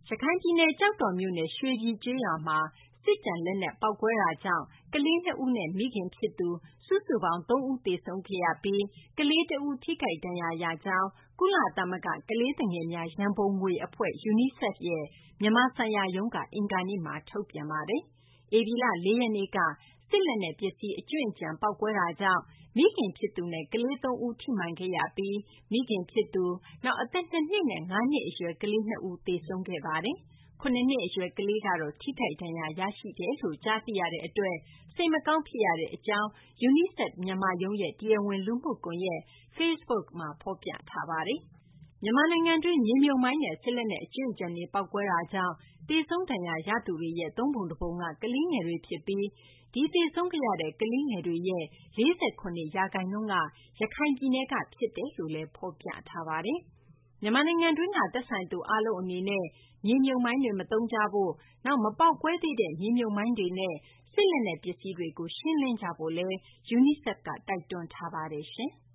ရခိုင်ပြည်နယ် ကျောက်တော်မြို့နယ် ရွှေပြည်ကျေးရွာမှာ စစ်ကျန်လက်နက် ပေါက်ကွဲတာကြောင့် ကလေး 2 ဦးနဲ့ မိခင်ဖြစ်သူ စုစုပေါင်း 3 ဦး သေဆုံးခဲ့ရပြီး ကလေး 1 ဦး ထိခိုက်ဒဏ်ရာရကြောင်း ကုလသမဂ္ဂ ကလေးသူငယ်များ ရန်ပုံငွေအဖွဲ့ UNICEF ရဲ့ မြန်မာဆိုင်ရာရုံးက အင်္ဂါနေ့မှာ ထုတ်ပြန်ပါတယ်။ ဧပြီလ 4 ရက်နေ့က စစ်လက်နက်ပစ္စည်း အကြွင်းအကျန် ပေါက်ကွဲတာကြောင့် မိခင်ဖြစ်သူနဲ့ ကလေး 3 ဦး ထိမှန်ခဲ့ရပြီး မိခင်ဖြစ်သူ၊ နောက် အသက် 2 နှစ်နဲ့ 5 နှစ်အရွယ် ကလေး 2 ဦး သေဆုံးခဲ့ပါတယ်။ 7 နှစ်အရွယ် ကလေးကတော့ ထိခိုက်ဒဏ်ရာ ရရှိတယ်လို့ ကြားသိရတဲ့အတွက် စိတ်မကောင်းဖြစ်ရကြောင်း UNICEF မြန်မာရုံးရဲ့ တရားဝင် လူမှုကွန်ရက် Facebook မှာ ဖော်ပြထားပါတယ်။ မြန်မာနိုင်ငံတွင်း မြေမြှုပ်မိုင်းနဲ့ စစ်လက်နက် အကြွင်းအကျန်တွေ ပေါက်ကွဲတာကြောင့် သေဆုံးဒဏ်ရာရသူတွေရဲ့ ၃ ပုံ 1 ပုံက ကလေးငယ်တွေဖြစ်ပြီး ဒီသေဆုံးခဲ့ရတဲ့ ကလေးငယ်တွေရဲ့ ၄၇ ရာခိုင်နှုန်းက ရခိုင်ပြည်နယ်က ဖြစ်တယ်လို့လည်း ဖော်ပြထားပါတယ်။ မြန်မာနိုင်ငံတွင်းက သက်ဆိုင်သူ အားလုံးအနေနဲ့ မြေမြှုပ်မိုင်းတွေ မသုံးကြဖို့၊ နောက် မပေါက်ကွဲသေးတဲ့ မြေမြှုပ်မိုင်းတွေနဲ့ စစ်လက်နက် ပစ္စည်းတွေကို ရှင်းလင်းကြဖို့လည်း UNICEF က တိုက်တွန်းထားပါတယ်။